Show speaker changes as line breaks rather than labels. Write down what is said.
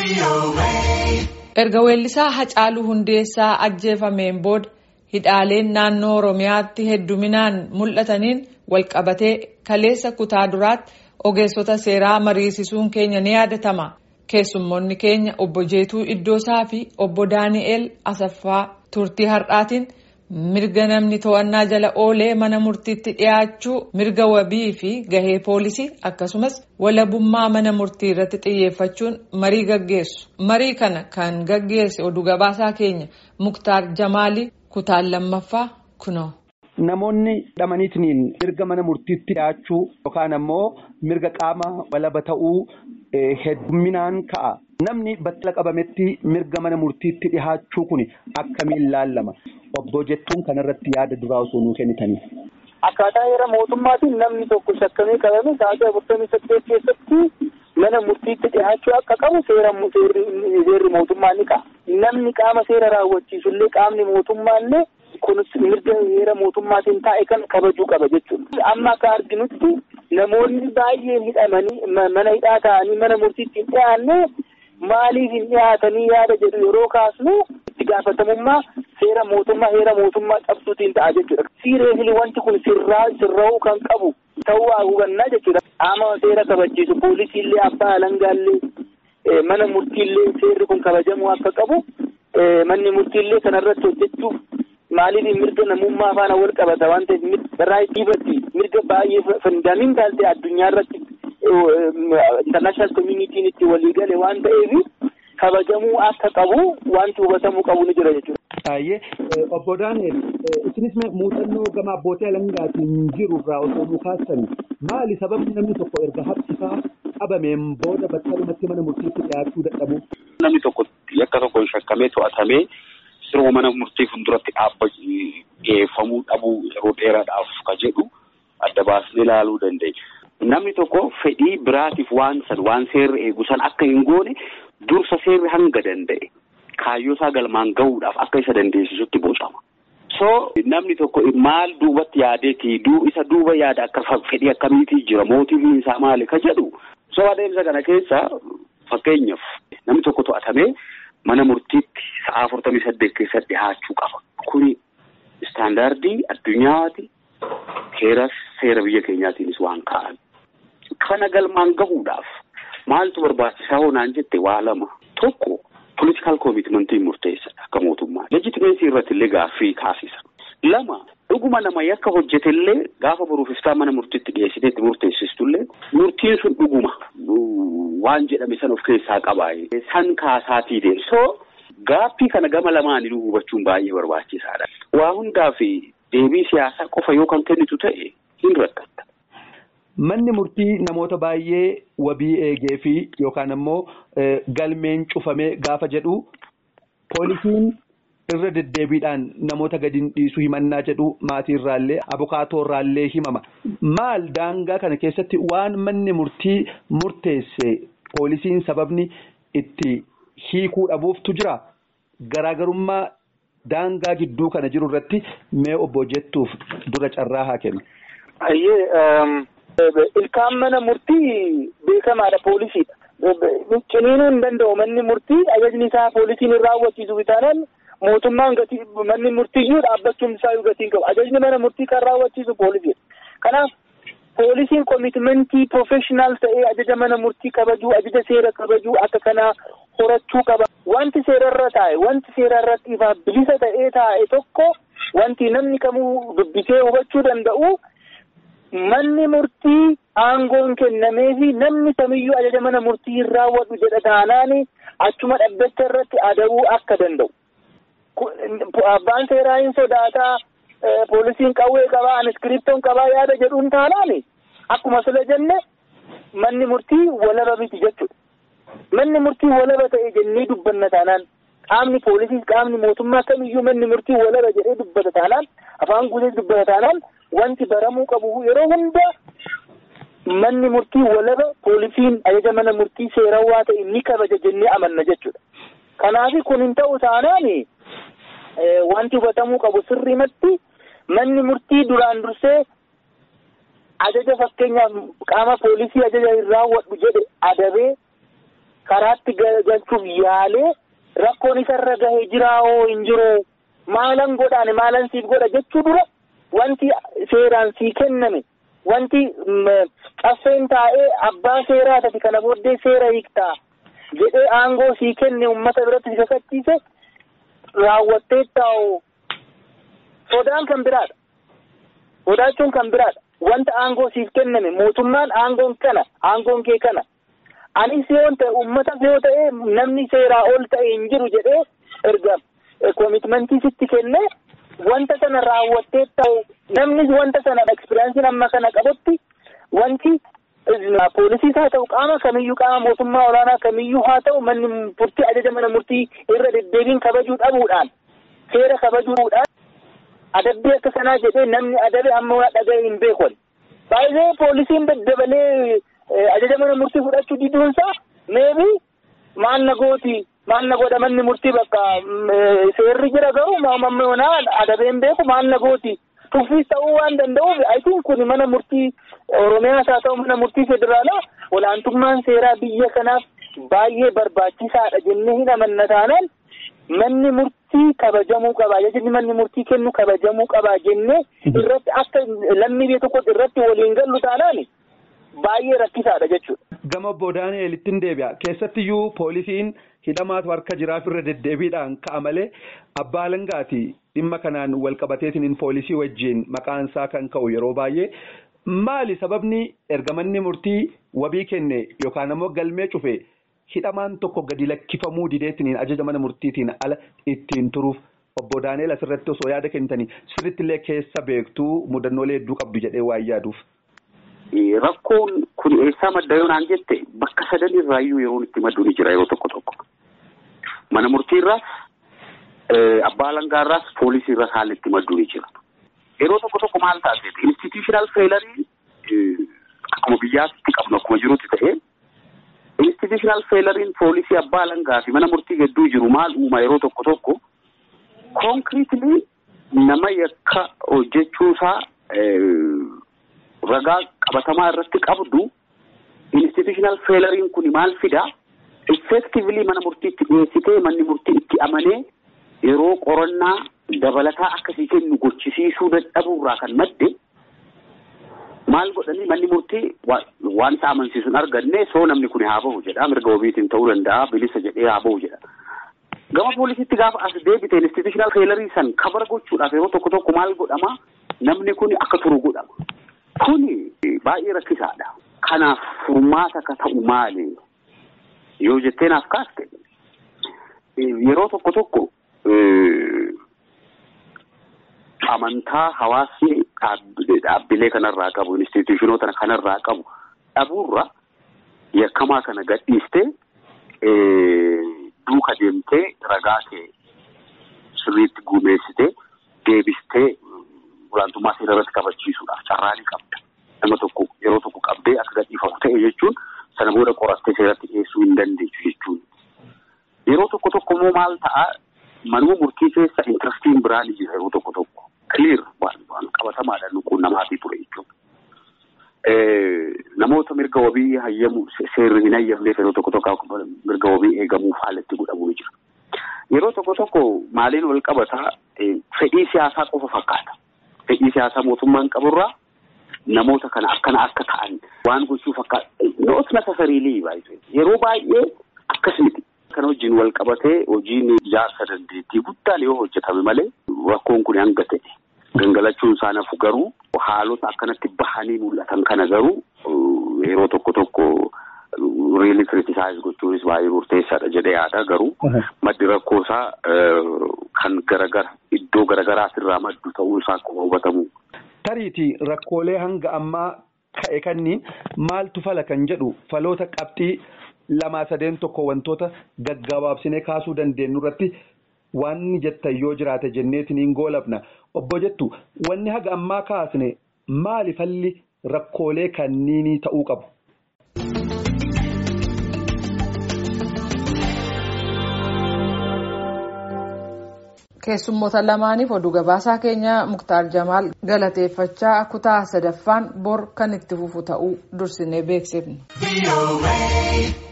Erga weellisaa Hacaaluu Hundeessaa ajjeefameen booda hidhaaleen naannoo Oromiyaatti hedduminaan mul'ataniin walqabatee kaleessa kutaa duraatti ogeessota seeraa mariisisuun keenya ni yaadatama. Keessummoonni keenya obbo Jeetuu Iddoosaa fi obbo Daani'el Asaffaa turtii har'aatiin mirga namni to'annaa jala oolee mana murtiitti dhiyaachuu, mirga wabii fi gahee poolisii akkasumas walabummaa mana murtii irratti xiyyeeffachuun marii gaggeessu. Marii kana kan gaggeesse oduu gabaasaa keenya Muktaar Jamaalii kutaan lammaffaa kunoo.
Namoonni dhamaniitiin mirga mana murtiitti dhiyaachuu yookaan ammoo mirga qaama walaba ta'uu hedduminaan ka'a. Namni battala qabametti mirga mana murtiitti dhiyaachuu kun akkamiin ilaalama? Obbo Jettuun kanarratti yaada duraa osoo nuu kennitanii.
Akkaataa heera mootummaatiin namni tokko shakkamee qabame sa'aatii 48 keessatti mana murtiitti dhiyaachuu akka qabu seerri mootummaa ni ka'a. Namni qaama seera raawwachiisullee qaamni mootummaallee kunis mirga heera mootummaatiin taa'e kan kabajuu qaba jechuudha. Amma akka arginutti namoonni baay'een hidhamanii mana hidhaa ta'anii mana murtiitti hin dhiyaanne maaliif hin dhiyaatanii yaada jedhu yeroo kaasnu itti gaafatamummaa heera mootummaa cabsuutiin ta'a jechuudha. Sireesli wanti kun sirraa'uu kan qabu ta'uu hubannaa jechuudha. Qaama seera kabachiisu poolisiillee abbaa alangaallee mana murtiillee seerri kun kabajamuu akka qabu manni murtiillee kanarratti hojjechuuf maaliif mirga namummaa faana wal qabata waan ta'eef raayitii mirga baay'ee fundamentaal ta'e addunyaa irratti international community'n itti walii gale waan ta'eef kabajamuu akka qabu wanti hubatamuu qabu ni jira jechuudha.
Obbo Daani'el, isinis muuxannoo gama abbootii alangaatiin jiru irraa osoo nu kaasan maali sababni namni tokko erga haphisaa qabameen booda battalumatti mana murtiitti dhiyaachuu dadhabu?
Namni tokko yakka tokkoon shakkamee to'atamee siruma mana murtii fuulduratti dhiyeeffamuu dhabuu yeroo dheeraadhaaf ka jedhu adda baasnee ilaaluu dandeenya. Namni tokko fedhii biraatiif waan seerri eegu san akka hin goone dursa seerri hanga danda'e kaayyoo isaa galmaan gahuudhaaf akka isa dandeessisutti bocama. Namni tokko maal duubatti yaadeeti isa duuba yaada akka fedhii akkamiitii jira mootiifiin isaa maali ka jedhu adeemsa kana keessa fakkeenyaaf namni tokko to'atamee mana murtiitti sa'a 48 keessatti dhiyaachuu qaba. Kuni istaandaardii addunyaati seera biyya keenyaatiinis waan ka'an. Kana galmaan gahuudhaaf maaltu barbaachisaa hoonaan jette waa lama. Tokko political commitmentiin murteessadha akka mootummaa. Legitimacy irratti illee gaaffii kaasisa. Lama dhuguma nama yakka hojjetellee gaafa boruufistaa mana murtiitti dhiyeessiteetti murteessistullee murtiin sun dhuguma waan jedhame san of keessaa qabaaye san kaasaatii deemsoo gaaffii kana gama lamaanii hubachuun baay'ee barbaachisaadha. Waa hundaa fi deebii siyaasaa qofa yoo kan kennitu ta'e hin rakkatta.
Manni murtii namoota baay'ee wabii eegee fi yookaan ammoo galmeen cufamee gaafa jedhu poolisiin irra deddeebiidhaan namoota gadi dhiisuu himannaa jedhu maatii irraallee abukaatoo irraallee himama. Maal daangaa kana keessatti waan manni murtii murteesse poolisiin sababni itti hiikuu dhabuuftu jira? Garaagarummaa daangaa gidduu kana jiru irratti mee obbo Jettuuf dura carraa haa kennu.
Ilkaan mana murtii beekamaadha poolisiidha. Ciniinuu hin danda'u manni murtii ajajni isaa poolisiin hin raawwachiisu bitaanan mootummaan manni murtiyyuu dhaabbachuun isaa gatiin qabu. Ajajni mana murtii kan raawwachiisu poolisiidha. Kanaaf poolisiin komitmentii professional ta'ee ajaja mana murtii kabajuu, ajaja seera kabajuu akka kanaa horachuu qaba. Wanti seerarra taa'e, wanti seerarratti ifaaf bilisa ta'ee taa'e tokko wanti namni kamuu dubbisee hubachuu danda'u manni murtii aangoon kennamee fi namni kamiyyuu ajaja mana murtii hin raawwatu jedha taanaan achuma dhaabbata irratti adabuu akka danda'u. Abbaan seeraa hin sodaataa poolisiin qawwee qabaa, iskiriptoon qabaa yaada jedhuun taanaan akkuma sila jenne manni murtii walaba miti jechuudha. Manni murtii walaba ta'e jennee dubbanna taanaan qaamni poolisiis qaamni mootummaa kamiyyuu manni murtii walaba jedhee dubbata taanaan afaan guutee dubbata taanaan wanti baramuu qabu yeroo hunda manni murtii walaba poolisiin ajaja mana murtii seerawaa ta'e ni kabaja jennee amanna jechuudha. Kanaaf kun hin ta'u taanaan wanti hubatamuu qabu sirriimatti manni murtii duraan dursee ajaja fakkeenyaaf qaama poolisii ajaja hin raawwadhu jedhe adabee karaatti galchuuf yaalee rakkoon isarra gahee jiraawoo hin jiru maalan godhaane maalan siif godha jechuu dura wanti seeraan sii kenname wanti caffeen taa'ee abbaa seeraa taati kana booddee seera hiiktaa jedhee aangoo sii kenne uummata biratti si kakachiise raawwattee taa'u sodaan kan biraadha. Sodaachuun kan biraadha. Wanta aangoo siif kenname mootummaan aangoon kee kana. Anis yoo ta'e uummata yoo ta'e namni seeraa ol ta'e hin jiru jedhee erga koomitmentii sitti kennee wanta sana raawwattee ta'u namni wanta sana ekspiriyaansiin amma kana qabutti wanti poolisiis haa ta'u qaama kamiyyuu qaama mootummaa olaanaa kamiyyuu haa ta'u manni murtii ajaja mana murtii irra deddeebiin kabajuu dhabuudhaan seera kabajuudhaan adabbii akka sanaa jedhee namni adabe amma waan dhaga'e hin beekon. Baay'ee poolisiin daddabalee ajaja mana murtii fudhachuu diduunsaa meebi maal na godha manni murtii bakka seerri jira garuu mammoonaa adabeen beeku maal na gooti tuffiis ta'uu waan danda'uuf ayitiin kun mana murtii Oromiyaas haa ta'u mana murtii federaalaa olaantummaan seeraa biyya kanaaf baay'ee barbaachisaadha jennee hin amanna taanaan manni murtii kabajamuu qaba ajajni manni murtii kennu kabajamuu qaba jennee irratti akka lammii biyya tokkotti irratti waliin gallu taanaan baay'ee rakkisaadha jechuudha.
Gama obbo Daani'eelittiin deebi'a. Keessattiyyuu poolisiin hidhamaatu harka jiraaf irra deddeebiidhaan ka'a malee abbaa alangaati dhimma kanaan wal qabateetiin poolisii wajjin maqaan isaa kan ka'u yeroo baay'ee maali sababni erga manni murtii wabii kenne yookaan ammoo galmee cufe hidhamaan tokko gadi lakkifamuu dideetiin ajaja mana murtiitiin ala ittiin turuuf obbo Daani'eel asirratti osoo yaada kennitanii sirrittillee keessa beektuu mudannoolee hedduu qabdu jedhee waan yaaduuf.
Rakkoon kun eessaa madda yoo naan jette bakka sadan irraayyuu yeroon itti maddu ni jira yeroo tokko. Mana murtiirraas abbaa alangaarraas poolisiirraas haalli itti maddu ni jira. Yeroo tokko maal taasise institutional failure akkuma biyyaatti qabnu akkuma jirutti ta'e institutional failure poolisii abbaa alangaa fi mana murtii gidduu jiru maal uuma yeroo tokko concretely nama yakka hojjechuusaa ragaa qabatamaa irratti qabdu institutional failure kun maal fida effectively mana murtiitti dhiyeessitee manni murtii itti amanee yeroo qorannaa dabalataa akkasii kennu gochisiisuu dadhabuurraa kan madde maal godhanii manni murtii waan isa amansiisuun arganne soo namni kun haa bahu jedha mirga wabiitiin ta'uu danda'a bilisa jedhee haa bahu jedha. Gama poolisiitti gaafa as deebite institutional failure san kabara gochuudhaaf yeroo tokko maal godhama namni kun akka turu godhama. Kuni baay'ee rakkisaadha. Kanaaf furmaata akka ta'u maali yoo jettee naaf kaaste yeroo tokko amantaa hawaasni dhaabbilee kanarraa qabu instituutiinoota kanarraa qabu dhabuurra yakkamaa kana gadhiistee duuka deemtee ragaa kee sirriitti gumeessitee deebistee olaantummaa seera irratti kabachiisuudhaaf carraalii qabda. Nama tokko yeroo tokko qabdee akka gadhiifamu ta'e jechuun sana booda qorattee seeratti dhiyeessuu hin dandeessu jechuun. Yeroo tokko immoo maal ta'a manuma murtii keessa intrastiin biraan jira yeroo tokko clear waan qabatamaadhaan nuquun namaatii ture jechuudha. Namoota mirga wabii hayyamu seerri hin hayyamneef yeroo tokko mirga wabii eegamuuf haalatti godhamu ni jira. Yeroo tokko maaliin wal qabataa fedhii siyaasaa qofa fakkaata. Fedhii siyaasaa mootummaan qaburraa namoota kana akkana akka ta'an waan gochuu fakkaata. Not necessarily yeroo baay'ee akkas miti. Kan hojiin wal qabatee hojiin ijaarsa dandeettii guddaan yoo hojjetame malee rakkoon kun hanga ta'e. Gangalachuun isaanaaf garuu haalota akkanatti bahanii mul'atan kana garuu yeroo tokko really criticize gochuunis baay'ee murteessaadha jedhee yaada garuu maddi rakkoosaa kan iddoo garagaraas irraa maddu ta'uu isaa akkuma hubatamu.
Tariitii rakkoolee hanga ammaa ka'e kanniin maaltu fala kan jedhu faloota qabxii 2-3 tokko wantoota gaggabaabsinee kaasuu dandeenyu irratti waan jettan yoo jiraate jenneetiin hin goolabna. Obbo jettu wanni haga ammaa kaasne maali falli rakkoolee kanniinii ta'uu qabu?
Keessummoota lamaaniif oduu gabaasaa keenya Muktaar Jamaal galateeffachaa kutaa 3ffaan bor kan itti fufu ta'uu dursinee beeksifne.